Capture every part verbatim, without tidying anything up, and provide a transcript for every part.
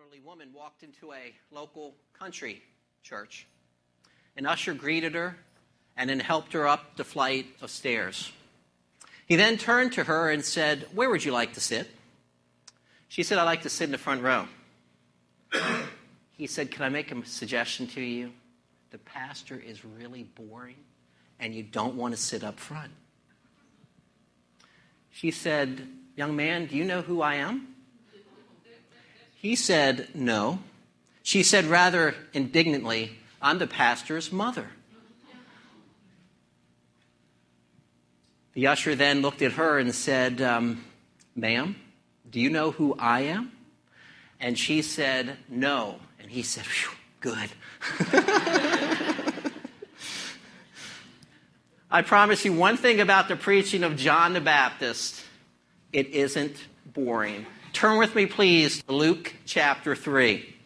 elderly woman walked into a local country church. An usher greeted her and then helped her up the flight of stairs. He then turned to her and said, "Where would you like to sit?" She said, "I'd like to sit in the front row." He said, "Can I make a suggestion to you? The pastor is really boring and you don't want to sit up front." She said, "Young man, do you know who I am?" He said, "No." She said rather indignantly, "I'm the pastor's mother." The usher then looked at her and said, um, "Ma'am, do you know who I am?" And she said, "No." And he said, "Phew, good." I promise you one thing about the preaching of John the Baptist. It isn't boring. Turn with me, please, to Luke chapter three.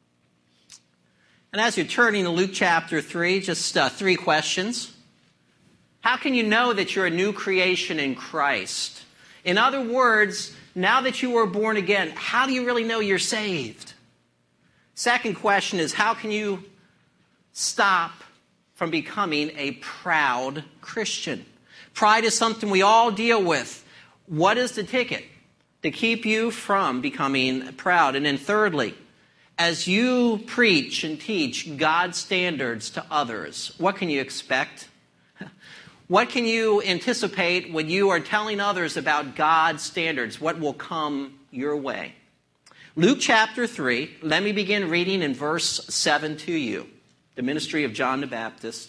And as you're turning to Luke chapter three, just uh, three questions. How can you know that you're a new creation in Christ? In other words, now that you are born again, how do you really know you're saved? Second question is, how can you stop from becoming a proud Christian? Pride is something we all deal with. What is the ticket to keep you from becoming proud? And then thirdly, as you preach and teach God's standards to others, what can you expect? What can you anticipate when you are telling others about God's standards? What will come your way? Luke chapter three, let me begin reading in verse seven to you. The ministry of John the Baptist.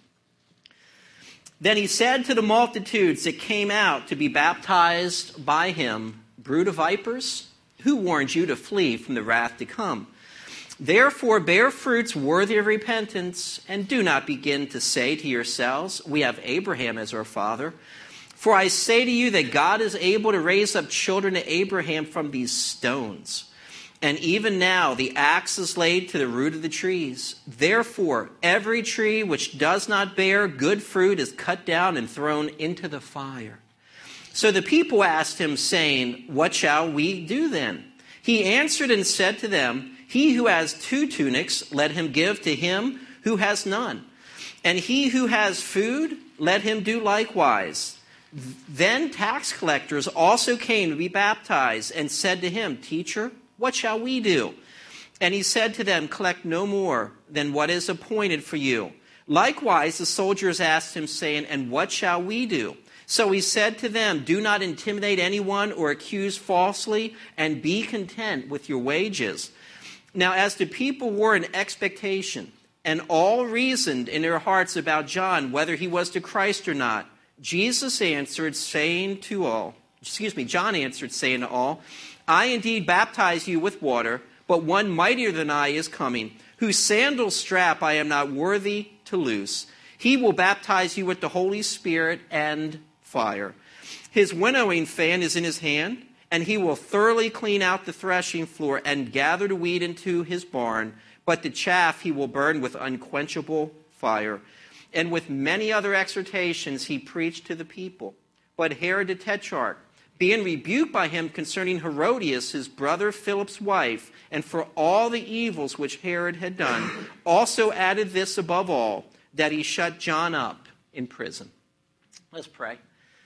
"Then he said to the multitudes that came out to be baptized by him, 'Brood of vipers, who warned you to flee from the wrath to come? Therefore bear fruits worthy of repentance, and do not begin to say to yourselves, we have Abraham as our father. For I say to you that God is able to raise up children to Abraham from these stones. And even now the axe is laid to the root of the trees. Therefore every tree which does not bear good fruit is cut down and thrown into the fire.' So the people asked him, saying, 'What shall we do then?' He answered and said to them, 'He who has two tunics, let him give to him who has none. And he who has food, let him do likewise.' Then tax collectors also came to be baptized and said to him, 'Teacher, what shall we do?' And he said to them, 'Collect no more than what is appointed for you.' Likewise the soldiers asked him, saying, 'And what shall we do?' So he said to them, 'Do not intimidate anyone or accuse falsely, and be content with your wages.' Now as the people were in expectation, and all reasoned in their hearts about John, whether he was the Christ or not, Jesus answered, saying to all, excuse me, John answered, saying to all, 'I indeed baptize you with water, but one mightier than I is coming, whose sandal strap I am not worthy to loose. He will baptize you with the Holy Spirit and fire. His winnowing fan is in his hand, and he will thoroughly clean out the threshing floor and gather the wheat into his barn, but the chaff he will burn with unquenchable fire.' And with many other exhortations he preached to the people. But Herod the Tetrarch, being rebuked by him concerning Herodias, his brother Philip's wife, and for all the evils which Herod had done, also added this above all, that he shut John up in prison." Let's pray.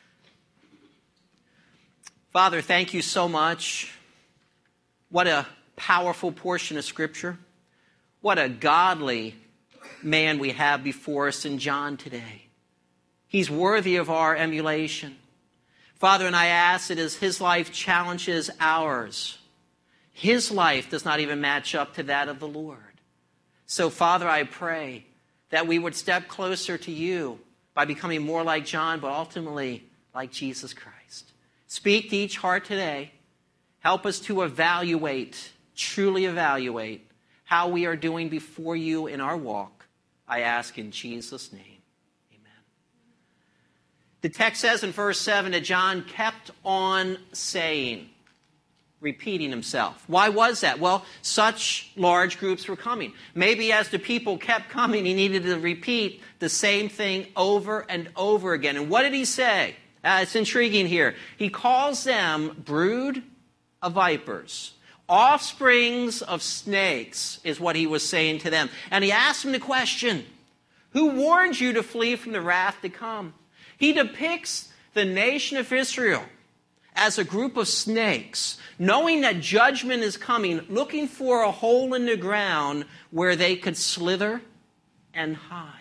Father, thank you so much. What a powerful portion of Scripture. What a godly man we have before us in John today. He's worthy of our emulation. Father, and I ask that as his life challenges ours, his life does not even match up to that of the Lord. So, Father, I pray that we would step closer to you by becoming more like John, but ultimately like Jesus Christ. Speak to each heart today. Help us to evaluate, truly evaluate, how we are doing before you in our walk. I ask in Jesus' name. The text says in verse seven that John kept on saying, repeating himself. Why was that? Well, such large groups were coming. Maybe as the people kept coming, he needed to repeat the same thing over and over again. And what did he say? Uh, it's intriguing here. He calls them brood of vipers. Offsprings of snakes is what he was saying to them. And he asked them the question, who warned you to flee from the wrath to come? He depicts the nation of Israel as a group of snakes, knowing that judgment is coming, looking for a hole in the ground where they could slither and hide.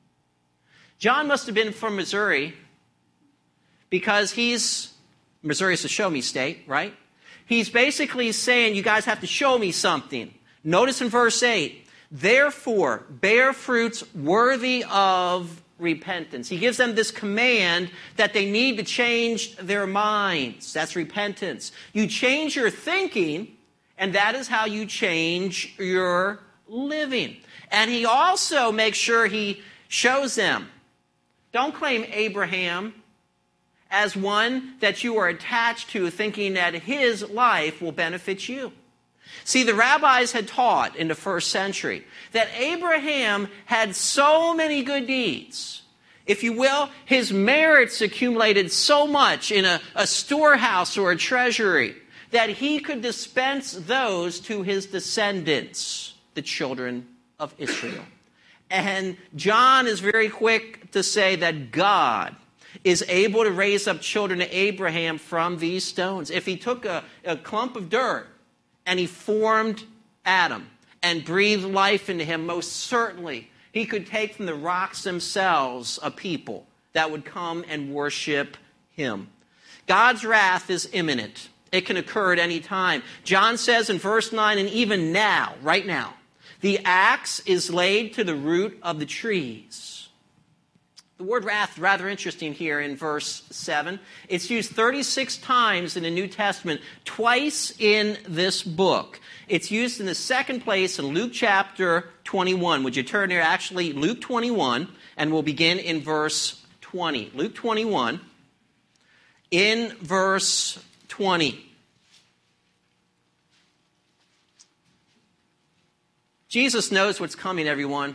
John must have been from Missouri because he's, Missouri is a show me state, right? He's basically saying, you guys have to show me something. Notice in verse eight, therefore bear fruits worthy of repentance. He gives them this command that they need to change their minds. That's repentance. You change your thinking, and that is how you change your living. And he also makes sure he shows them, don't claim Abraham as one that you are attached to, thinking that his life will benefit you. See, the rabbis had taught in the first century that Abraham had so many good deeds. If you will, his merits accumulated so much in a, a storehouse or a treasury that he could dispense those to his descendants, the children of Israel. And John is very quick to say that God is able to raise up children to Abraham from these stones. If he took a, a clump of dirt and he formed Adam and breathed life into him, most certainly he could take from the rocks themselves a people that would come and worship him. God's wrath is imminent. It can occur at any time. John says in verse nine, and even now, right now, the axe is laid to the root of the trees. The word wrath is rather interesting here in verse seven. It's used thirty-six times in the New Testament, twice in this book. It's used in the second place in Luke chapter twenty-one. Would you turn there? Actually, Luke twenty-one, and we'll begin in verse twenty. Luke twenty-one, in verse twenty. Jesus knows what's coming, everyone.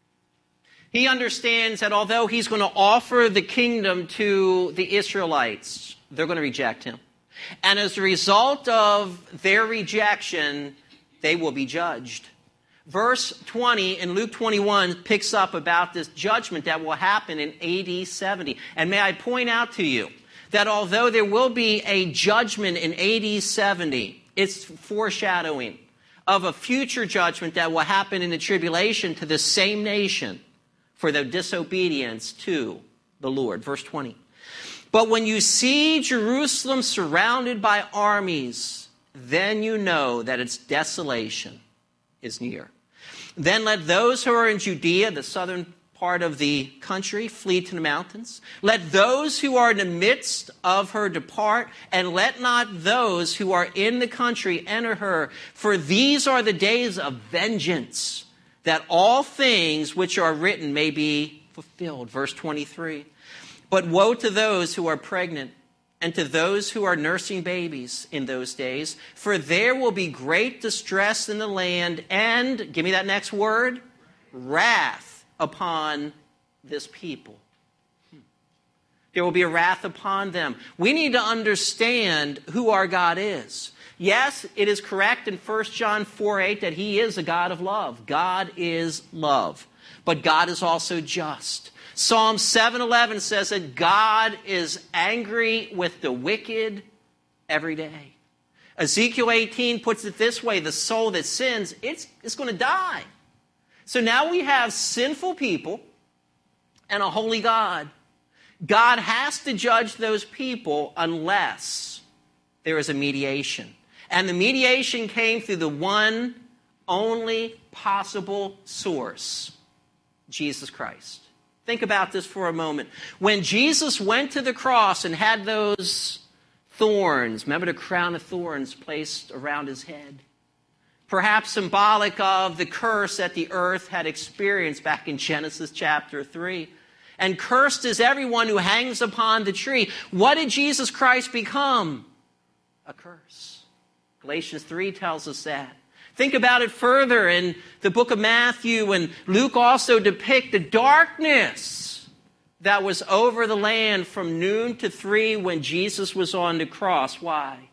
He understands that although he's going to offer the kingdom to the Israelites, they're going to reject him. And as a result of their rejection, they will be judged. Verse twenty in Luke twenty-one picks up about this judgment that will happen in A D seventy. And may I point out to you that although there will be a judgment in A D seventy, it's foreshadowing of a future judgment that will happen in the tribulation to the same nation for their disobedience to the Lord. Verse twenty. But when you see Jerusalem surrounded by armies, then you know that its desolation is near. Then let those who are in Judea, the southern part of the country, flee to the mountains. Let those who are in the midst of her depart, and let not those who are in the country enter her. For these are the days of vengeance, that all things which are written may be fulfilled. Verse twenty-three. But woe to those who are pregnant and to those who are nursing babies in those days, for there will be great distress in the land and, give me that next word, wrath upon this people. There will be a wrath upon them. We need to understand who our God is. Yes, it is correct in First John four eight that he is a God of love. God is love. But God is also just. Psalm seven eleven says that God is angry with the wicked every day. Ezekiel eighteen puts it this way, the soul that sins, it's, it's going to die. So now we have sinful people and a holy God. God has to judge those people unless there is a mediation. And the mediation came through the one only possible source, Jesus Christ. Think about this for a moment. When Jesus went to the cross and had those thorns, remember the crown of thorns placed around his head? Perhaps symbolic of the curse that the earth had experienced back in Genesis chapter three. And cursed is everyone who hangs upon the tree. What did Jesus Christ become? A curse. Galatians three tells us that. Think about it further in the book of Matthew, and Luke also depict the darkness that was over the land from noon to three when Jesus was on the cross. Why?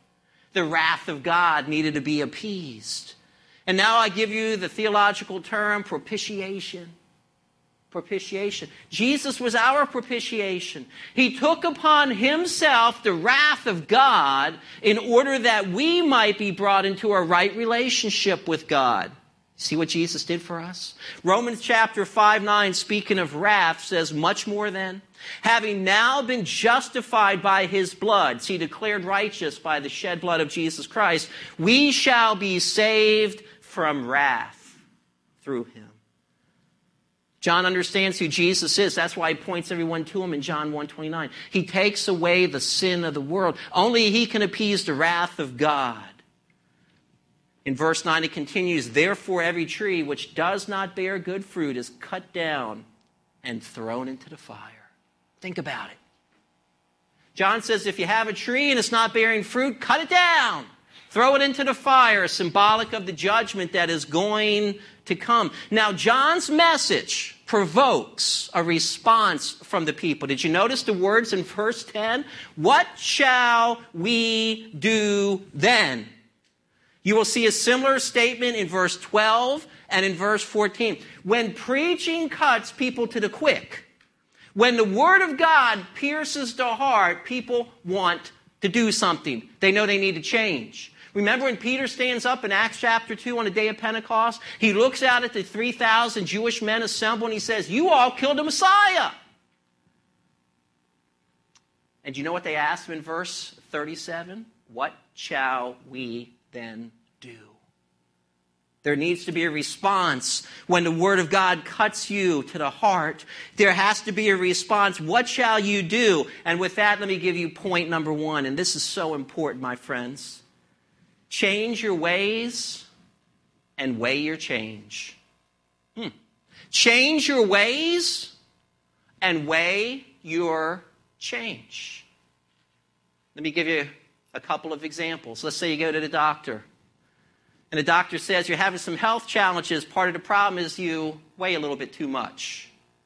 The wrath of God needed to be appeased. And now I give you the theological term propitiation. Propitiation. Jesus was our propitiation. He took upon himself the wrath of God in order that we might be brought into a right relationship with God. See what Jesus did for us? Romans chapter five nine, speaking of wrath, says, much more than, having now been justified by his blood, see, declared righteous by the shed blood of Jesus Christ, we shall be saved from wrath through him. John understands who Jesus is. That's why he points everyone to him in John one twenty-nine. He takes away the sin of the world. Only he can appease the wrath of God. In verse nine it continues, therefore every tree which does not bear good fruit is cut down and thrown into the fire. Think about it. John says if you have a tree and it's not bearing fruit, cut it down. Throw it into the fire, symbolic of the judgment that is going to come. Now, John's message provokes a response from the people. Did you notice the words in verse ten? What shall we do then? You will see a similar statement in verse twelve and in verse fourteen. When preaching cuts people to the quick, when the word of God pierces the heart, people want to do something. They know they need to change. Remember when Peter stands up in Acts chapter two on the day of Pentecost? He looks out at the three thousand Jewish men assembled and he says, you all killed the Messiah. And you know what they asked him in verse thirty-seven? What shall we then do? There needs to be a response when the word of God cuts you to the heart. There has to be a response. What shall you do? And with that, let me give you point number one. And this is so important, my friends. Change your ways and weigh your change. Hmm. Change your ways and weigh your change. Let me give you a couple of examples. Let's say you go to the doctor. And the doctor says you're having some health challenges. Part of the problem is you weigh a little bit too much.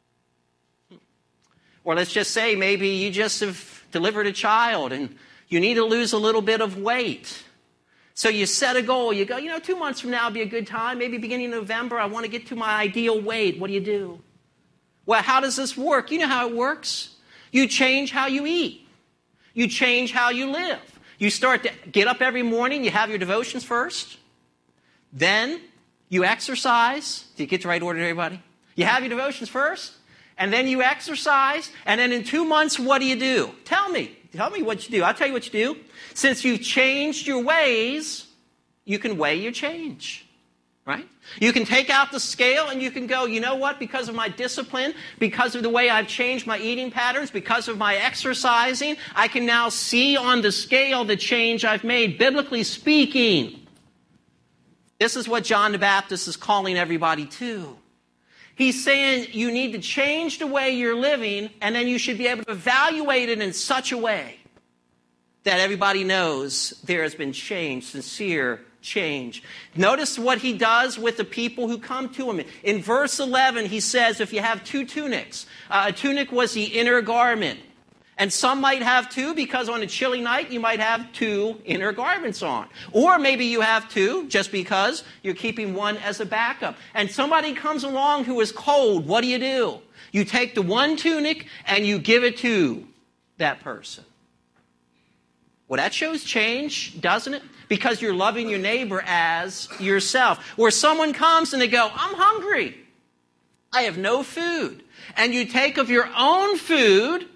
Or let's just say maybe you just have delivered a child and you need to lose a little bit of weight. So you set a goal. You go, you know, two months from now would be a good time. Maybe beginning of November, I want to get to my ideal weight. What do you do? Well, how does this work? You know how it works. You change how you eat. You change how you live. You start to get up every morning. You have your devotions first. Then you exercise. Did you get the right order, everybody? You have your devotions first. And then you exercise. And then in two months, what do you do? Tell me. Tell me what you do. I'll tell you what you do. Since you've changed your ways, you can weigh your change, right? You can take out the scale and you can go, you know what? Because of my discipline, because of the way I've changed my eating patterns, because of my exercising, I can now see on the scale the change I've made, biblically speaking. This is what John the Baptist is calling everybody to. He's saying you need to change the way you're living, and then you should be able to evaluate it in such a way that everybody knows there has been change, sincere change. Notice what he does with the people who come to him. In verse eleven, he says, if you have two tunics, uh, a tunic was the inner garment. And some might have two because on a chilly night you might have two inner garments on. Or maybe you have two just because you're keeping one as a backup. And somebody comes along who is cold. What do you do? You take the one tunic and you give it to that person. Well, that shows change, doesn't it? Because you're loving your neighbor as yourself. Or someone comes and they go, I'm hungry. I have no food. And you take of your own food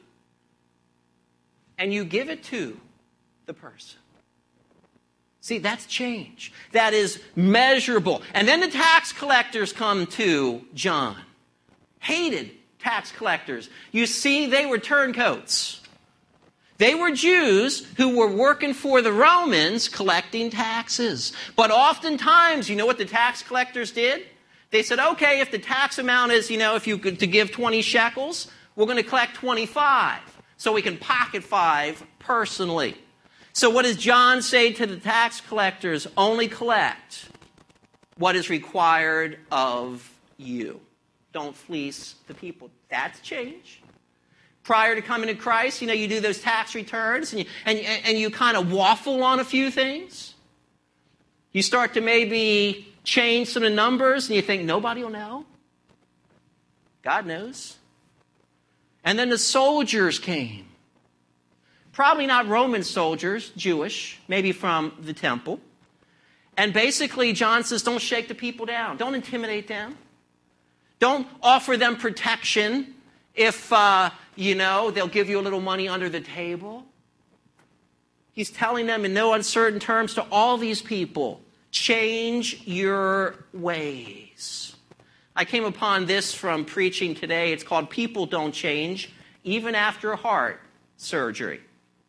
and you give it to the person. See, that's change. That is measurable. And then the tax collectors come to John. Hated tax collectors. You see, they were turncoats. They were Jews who were working for the Romans collecting taxes. But oftentimes, you know what the tax collectors did? They said, okay, if the tax amount is, you know, if you could to give twenty shekels, we're going to collect twenty-five. So we can pocket five personally. So what does John say to the tax collectors? Only collect what is required of you. Don't fleece the people. That's change. prior to coming to Christ? You know, you do those tax returns and you, and, and you kind of waffle on a few things. You start to maybe change some of the numbers and you think, nobody will know. God knows. And then the soldiers came. Probably not Roman soldiers, Jewish, maybe from the temple. And basically, John says, don't shake the people down. Don't intimidate them. Don't offer them protection if, uh, you know, they'll give you a little money under the table. He's telling them in no uncertain terms to all these people, change your ways. I came upon this from preaching today. It's called People Don't Change, Even After Heart Surgery.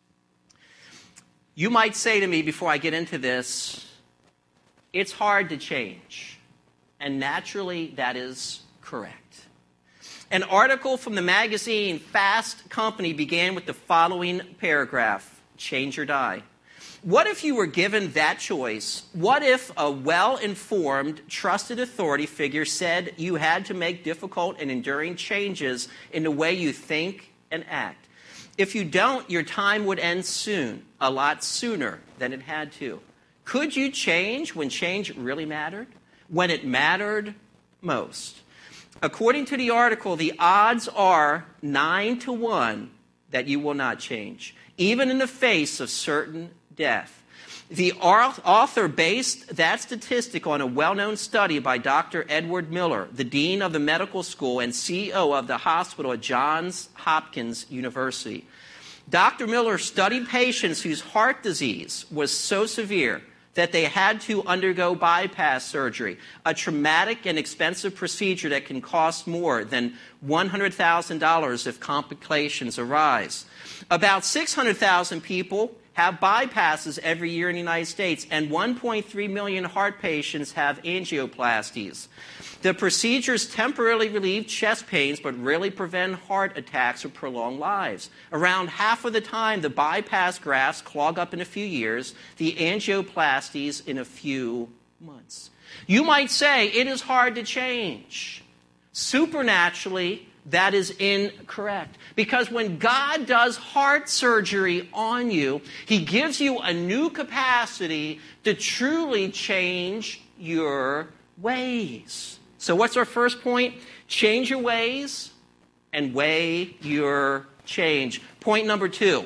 You might say to me before I get into this, it's hard to change. And naturally, that is correct. An article from the magazine Fast Company began with the following paragraph, change or die. What if you were given that choice? What if a well-informed, trusted authority figure said you had to make difficult and enduring changes in the way you think and act? If you don't, your time would end soon, a lot sooner than it had to. Could you change when change really mattered? When it mattered most? According to the article, the odds are nine to one that you will not change, even in the face of certain death. The author based that statistic on a well-known study by Doctor Edward Miller, the dean of the medical school and C E O of the hospital at Johns Hopkins University. Doctor Miller studied patients whose heart disease was so severe that they had to undergo bypass surgery, a traumatic and expensive procedure that can cost more than one hundred thousand dollars if complications arise. About six hundred thousand people have bypasses every year in the United States, and one point three million heart patients have angioplasties. The procedures temporarily relieve chest pains, but rarely prevent heart attacks or prolong lives. Around half of the time, the bypass grafts clog up in a few years, the angioplasties in a few months. You might say it is hard to change. Supernaturally, that is incorrect. Because when God does heart surgery on you, He gives you a new capacity to truly change your ways. So what's our first point? Change your ways and weigh your change. Point number two.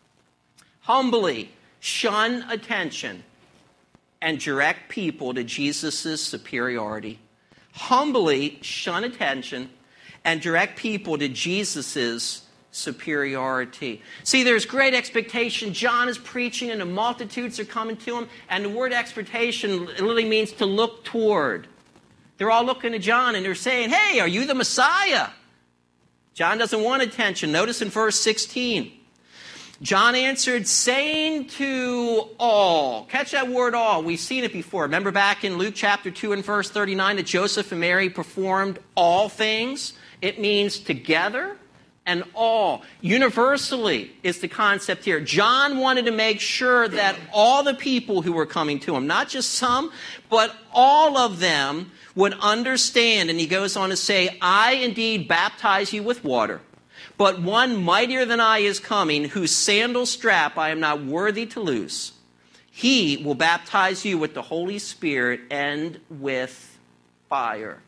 Humbly shun attention and direct people to Jesus' superiority. Humbly shun attention and direct people to Jesus' superiority. See, there's great expectation. John is preaching and the multitudes are coming to him. And the word expectation literally means to look toward. They're all looking to John and they're saying, hey, are you the Messiah? John doesn't want attention. Notice in verse sixteen. John answered, saying to all. Catch that word all. We've seen it before. Remember back in Luke chapter two and verse thirty-nine that Joseph and Mary performed all things? It means together and all. Universally is the concept here. John wanted to make sure that all the people who were coming to him, not just some, but all of them would understand. And he goes on to say, I indeed baptize you with water, but one mightier than I is coming, whose sandal strap I am not worthy to loose. He will baptize you with the Holy Spirit and with fire.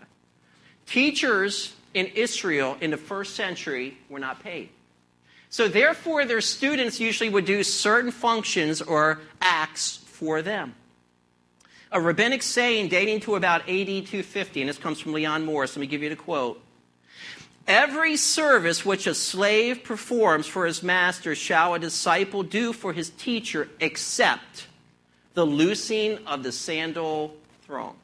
Teachers in Israel in the first century were not paid. So therefore, their students usually would do certain functions or acts for them. A rabbinic saying dating to about A D two fifty, and this comes from Leon Morris. Let me give you the quote. Every service which a slave performs for his master shall a disciple do for his teacher, except the loosing of the sandal thong.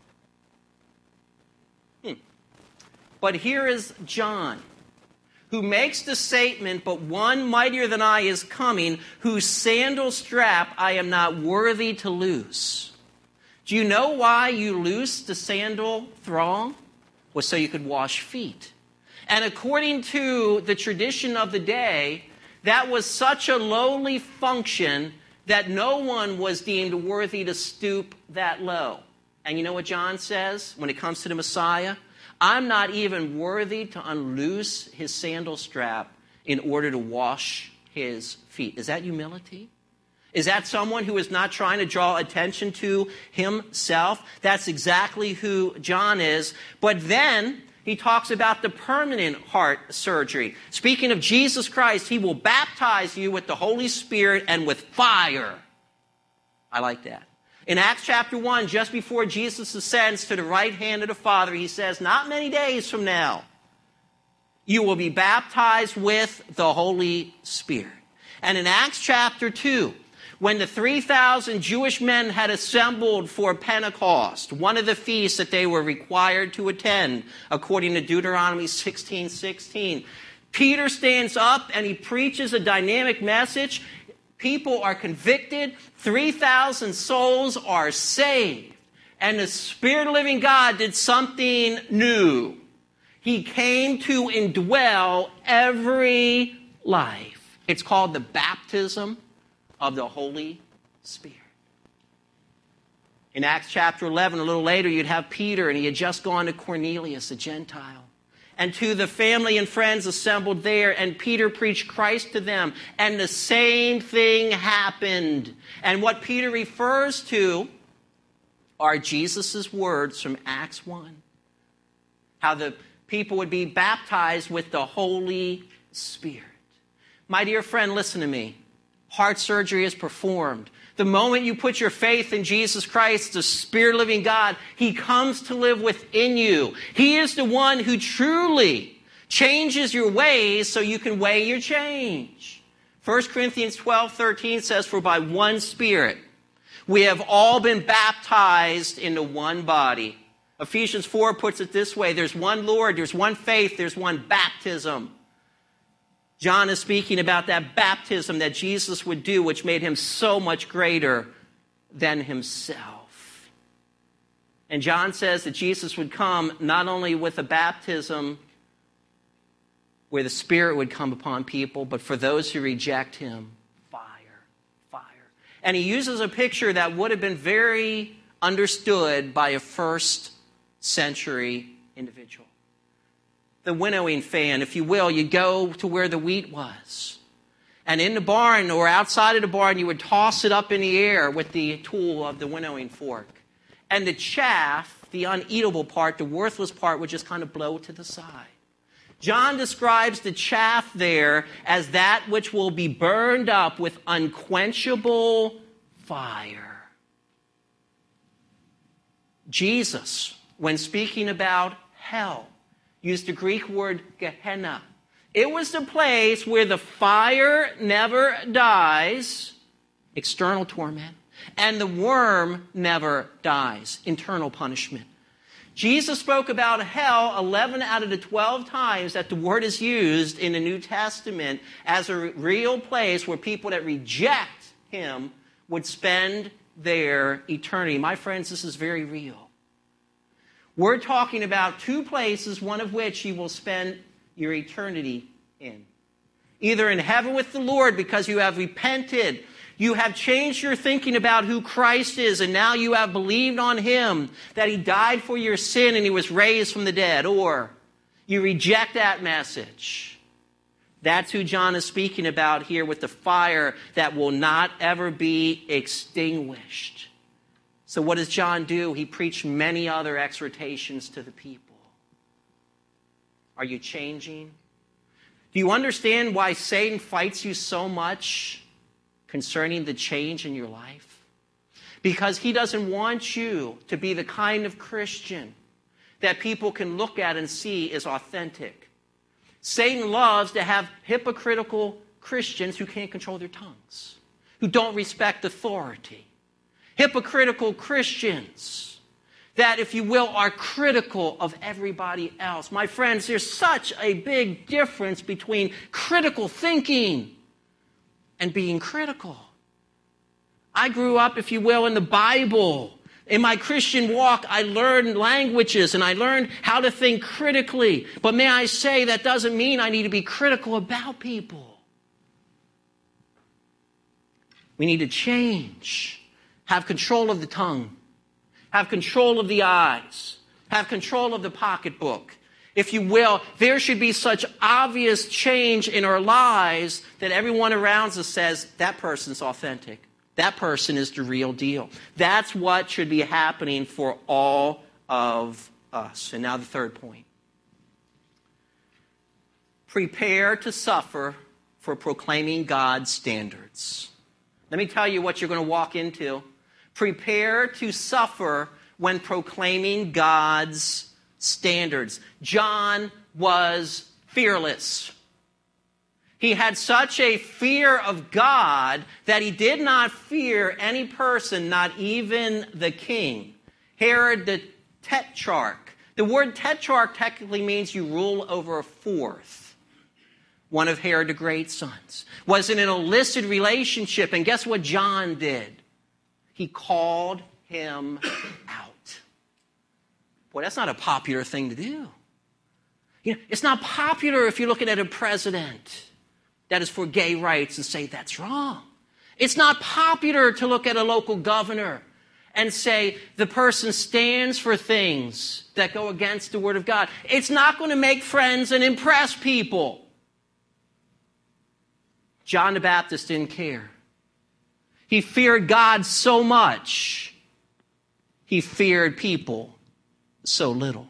Hmm. But here is John, who makes the statement, but one mightier than I is coming, whose sandal strap I am not worthy to loose. Do you know why you loosed the sandal thong? Was so you could wash feet. And according to the tradition of the day, that was such a lowly function that no one was deemed worthy to stoop that low. And you know what John says when it comes to the Messiah? I'm not even worthy to unloose his sandal strap in order to wash his feet. Is that humility? Is that someone who is not trying to draw attention to himself? That's exactly who John is. But then he talks about the permanent heart surgery. Speaking of Jesus Christ, he will baptize you with the Holy Spirit and with fire. I like that. In Acts chapter one, just before Jesus ascends to the right hand of the Father, he says, not many days from now, you will be baptized with the Holy Spirit. And in Acts chapter two, when the three thousand Jewish men had assembled for Pentecost, one of the feasts that they were required to attend, according to Deuteronomy sixteen sixteen, Peter stands up and he preaches a dynamic message. People are convicted. three thousand souls are saved. And the Spirit of the living God did something new. He came to indwell every life. It's called the baptism of the Holy Spirit. In Acts chapter eleven, a little later, you'd have Peter, and he had just gone to Cornelius, a Gentile, and to the family and friends assembled there, and Peter preached Christ to them, and the same thing happened. And what Peter refers to are Jesus' words from Acts one, how the people would be baptized with the Holy Spirit. My dear friend, listen to me. Heart surgery is performed. The moment you put your faith in Jesus Christ, the Spirit of the living God, he comes to live within you. He is the one who truly changes your ways so you can weigh your change. First Corinthians twelve thirteen says, for by one Spirit we have all been baptized into one body. Ephesians four puts it this way, there's one Lord, there's one faith, there's one baptism. John is speaking about that baptism that Jesus would do, which made him so much greater than himself. And John says that Jesus would come not only with a baptism where the Spirit would come upon people, but for those who reject him, fire, fire. And he uses a picture that would have been very understood by a first century individual. The winnowing fan, if you will, you go to where the wheat was. And in the barn or outside of the barn, you would toss it up in the air with the tool of the winnowing fork. And the chaff, the uneatable part, the worthless part, would just kind of blow to the side. John describes the chaff there as that which will be burned up with unquenchable fire. Jesus, when speaking about hell, used the Greek word Gehenna. It was the place where the fire never dies, external torment, and the worm never dies, internal punishment. Jesus spoke about hell eleven out of the twelve times that the word is used in the New Testament as a real place where people that reject him would spend their eternity. My friends, this is very real. We're talking about two places, one of which you will spend your eternity in. Either in heaven with the Lord because you have repented, you have changed your thinking about who Christ is, and now you have believed on him, that he died for your sin and he was raised from the dead. Or you reject that message. That's who John is speaking about here with the fire that will not ever be extinguished. So what does John do? He preached many other exhortations to the people. Are you changing? Do you understand why Satan fights you so much concerning the change in your life? Because he doesn't want you to be the kind of Christian that people can look at and see is authentic. Satan loves to have hypocritical Christians who can't control their tongues, who don't respect authority. Hypocritical Christians that, if you will, are critical of everybody else. My friends, there's such a big difference between critical thinking and being critical. I grew up, if you will, in the Bible. In my Christian walk, I learned languages and I learned how to think critically. But may I say, that doesn't mean I need to be critical about people. We need to change. Have control of the tongue. Have control of the eyes. Have control of the pocketbook. if you will, there should be such obvious change in our lives that everyone around us says, that person's authentic. That person is the real deal. That's what should be happening for all of us. And now the third point. Prepare to suffer for proclaiming God's standards. Let me tell you what you're going to walk into. Prepare to suffer when proclaiming God's standards. John was fearless. He had such a fear of God that he did not fear any person, not even the king. Herod the Tetrarch. The word Tetrarch technically means you rule over a fourth. One of Herod the Great's sons was in an illicit relationship, and guess what John did? He called him out. Boy, that's not a popular thing to do. You know, it's not popular if you're looking at a president that is for gay rights and say that's wrong. It's not popular to look at a local governor and say the person stands for things that go against the Word of God. It's not going to make friends and impress people. John the Baptist didn't care. He feared God so much, he feared people so little.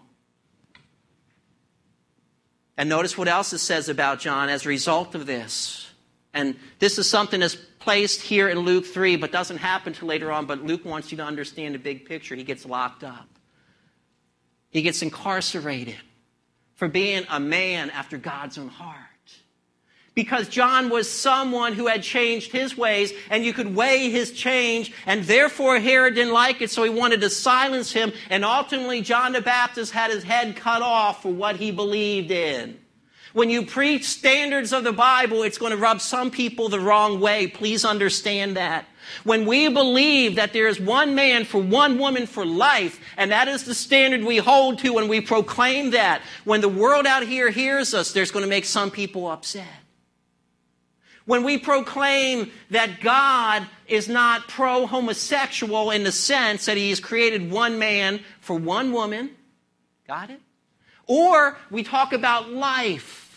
And notice what else it says about John as a result of this. And this is something that's placed here in Luke three, but doesn't happen till later on. But Luke wants you to understand the big picture. He gets locked up. He gets incarcerated for being a man after God's own heart. Because John was someone who had changed his ways, and you could weigh his change, and therefore Herod didn't like it, so he wanted to silence him, and ultimately John the Baptist had his head cut off for what he believed in. When you preach standards of the Bible, it's going to rub some people the wrong way. Please understand that. When we believe that there is one man for one woman for life, and that is the standard we hold to when we proclaim that, when the world out here hears us, there's going to make some people upset. When we proclaim that God is not pro-homosexual in the sense that he has created one man for one woman, got it? Or we talk about life.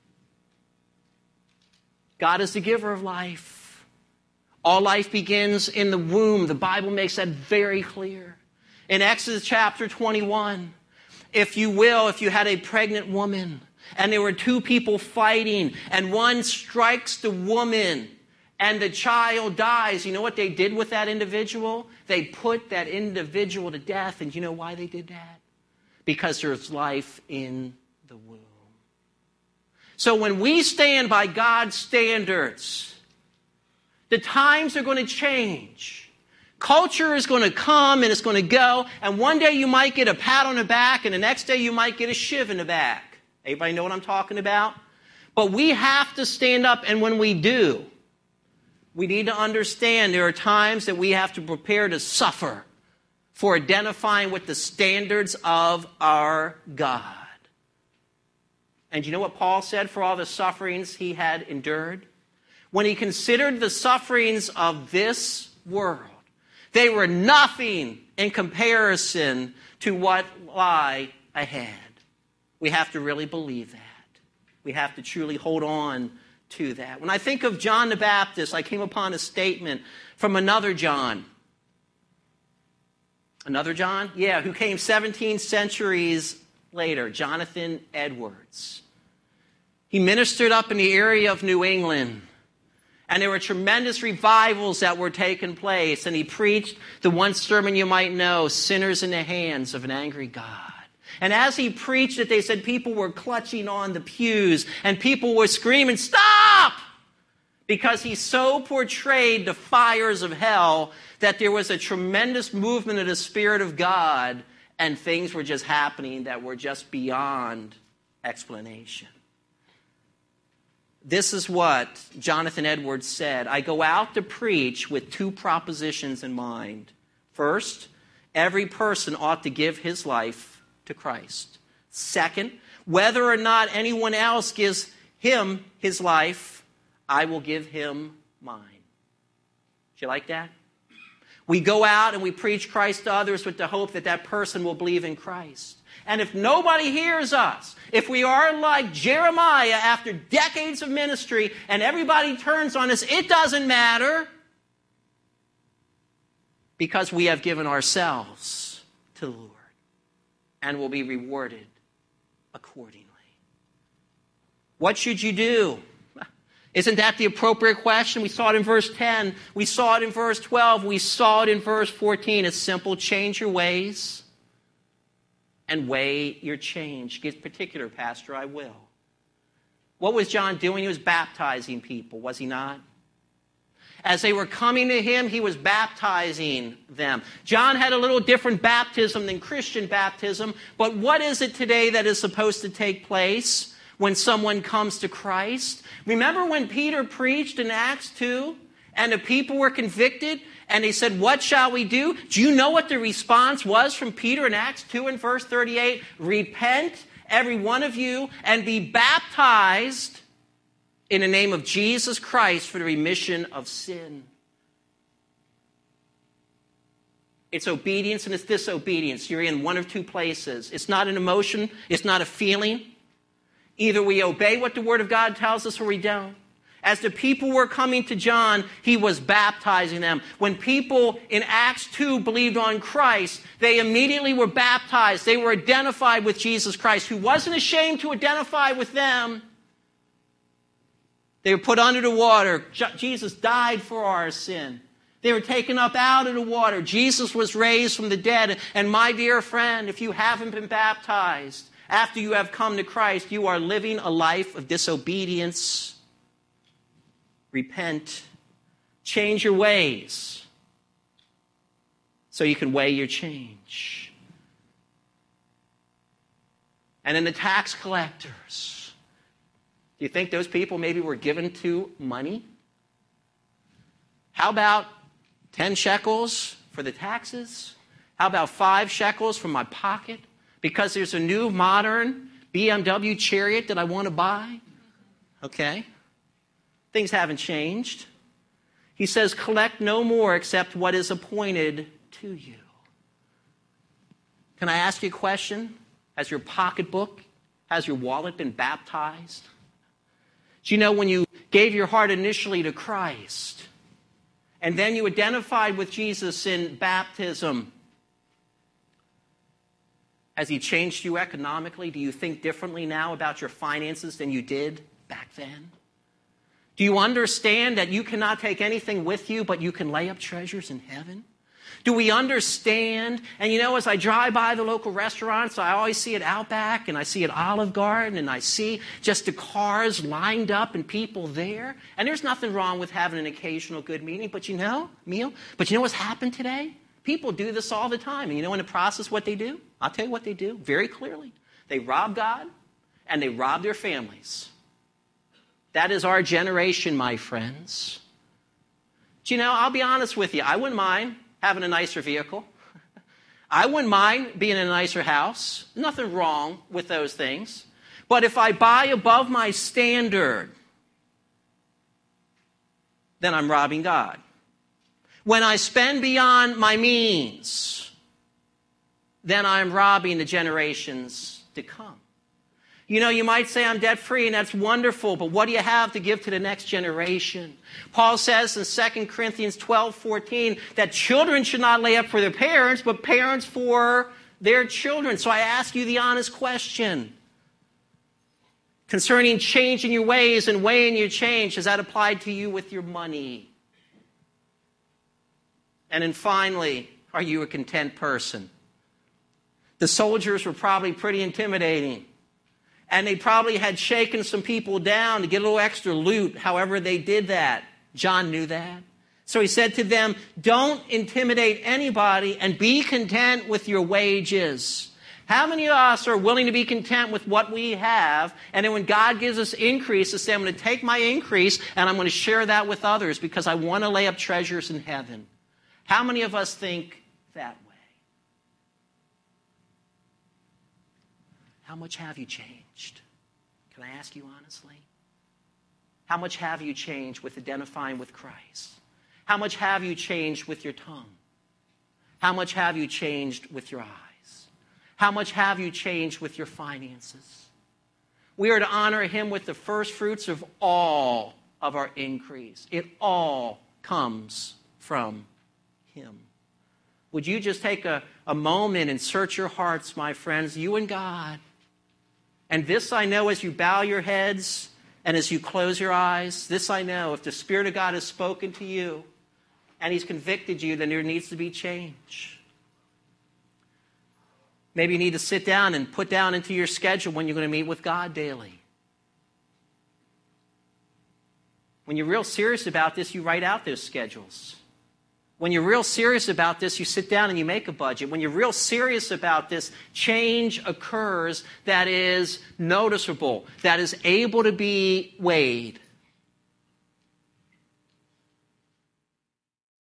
God is the giver of life. All life begins in the womb. The Bible makes that very clear. In Exodus chapter twenty-one, if you will, if you had a pregnant woman, and there were two people fighting, and one strikes the woman, and the child dies. You know what they did with that individual? They put that individual to death. And you know why they did that? Because there's life in the womb. So when we stand by God's standards, the times are going to change. Culture is going to come and it's going to go. And one day you might get a pat on the back, and the next day you might get a shiv in the back. Everybody know what I'm talking about? But we have to stand up, and when we do, we need to understand there are times that we have to prepare to suffer for identifying with the standards of our God. And you know what Paul said for all the sufferings he had endured? When he considered the sufferings of this world, they were nothing in comparison to what lie ahead. We have to really believe that. We have to truly hold on to that. When I think of John the Baptist, I came upon a statement from another John. Another John? Yeah, who came seventeen centuries later, Jonathan Edwards. He ministered up in the area of New England, and there were tremendous revivals that were taking place, and he preached the one sermon you might know, Sinners in the Hands of an Angry God. And as he preached it, they said people were clutching on the pews and people were screaming, "Stop!" Because he so portrayed the fires of hell that there was a tremendous movement of the Spirit of God, and things were just happening that were just beyond explanation. This is what Jonathan Edwards said. I go out to preach with two propositions in mind. First, every person ought to give his life to Christ. Second, whether or not anyone else gives him his life, I will give him mine. Do you like that? We go out and we preach Christ to others with the hope that that person will believe in Christ. And if nobody hears us, if we are like Jeremiah after decades of ministry and everybody turns on us, it doesn't matter, because we have given ourselves to the Lord and will be rewarded accordingly. What should you do? Isn't that the appropriate question? We saw it in verse ten. We saw it in verse twelve. We saw it in verse fourteen. It's simple. Change your ways and weigh your change. Get particular, Pastor, I will. What was John doing? He was baptizing people, was he not? As they were coming to him, he was baptizing them. John had a little different baptism than Christian baptism, but what is it today that is supposed to take place when someone comes to Christ? Remember when Peter preached in Acts two and the people were convicted and they said, "What shall we do?" Do you know what the response was from Peter in Acts two and verse thirty-eight? "Repent, every one of you, and be baptized in the name of Jesus Christ for the remission of sin." It's obedience and it's disobedience. You're in one of two places. It's not an emotion. It's not a feeling. Either we obey what the Word of God tells us or we don't. As the people were coming to John, he was baptizing them. When people in Acts two believed on Christ, they immediately were baptized. They were identified with Jesus Christ, who wasn't ashamed to identify with them. They were put under the water. Jesus died for our sin. They were taken up out of the water. Jesus was raised from the dead. And my dear friend, if you haven't been baptized after you have come to Christ, you are living a life of disobedience. Repent. Change your ways so you can weigh your change. And then the tax collectors. Do you think those people maybe were given to money? How about ten shekels for the taxes? How about five shekels from my pocket? Because there's a new modern B M W Chariot that I want to buy? Okay. Things haven't changed. He says, collect no more except what is appointed to you. Can I ask you a question? Has your pocketbook, has your wallet been baptized? Do you know when you gave your heart initially to Christ, and then you identified with Jesus in baptism, has he changed you economically? Do you think differently now about your finances than you did back then? Do you understand that you cannot take anything with you, but you can lay up treasures in heaven? Do we understand? And you know, as I drive by the local restaurants, I always see it Outback, and I see it Olive Garden, and I see just the cars lined up and people there. And there's nothing wrong with having an occasional good meeting, but you know, meal. But you know what's happened today? People do this all the time. And you know in the process what they do? I'll tell you what they do very clearly. They rob God, and they rob their families. That is our generation, my friends. Do you know, I'll be honest with you. I wouldn't mind having a nicer vehicle. I wouldn't mind being in a nicer house. Nothing wrong with those things. But if I buy above my standard, then I'm robbing God. When I spend beyond my means, then I'm robbing the generations to come. You know, you might say I'm debt-free, and that's wonderful, but what do you have to give to the next generation? Paul says in Second Corinthians twelve fourteen that children should not lay up for their parents, but parents for their children. So I ask you the honest question concerning changing your ways and weighing your change. Has that applied to you with your money? And then finally, are you a content person? The soldiers were probably pretty intimidating. And they probably had shaken some people down to get a little extra loot, however they did that. John knew that. So he said to them, don't intimidate anybody and be content with your wages. How many of us are willing to be content with what we have? And then when God gives us increase, to say, I'm going to take my increase and I'm going to share that with others because I want to lay up treasures in heaven. How many of us think that way? How much have you changed? Can I ask you honestly? How much have you changed with identifying with Christ? How much have you changed with your tongue? How much have you changed with your eyes? How much have you changed with your finances? We are to honor him with the first fruits of all of our increase. It all comes from him. Would you just take a, a moment and search your hearts, my friends, you and God. And this I know as you bow your heads and as you close your eyes, this I know, if the Spirit of God has spoken to you and he's convicted you, then there needs to be change. Maybe you need to sit down and put down into your schedule when you're going to meet with God daily. When you're real serious about this, you write out those schedules. When you're real serious about this, you sit down and you make a budget. When you're real serious about this, change occurs that is noticeable, that is able to be weighed.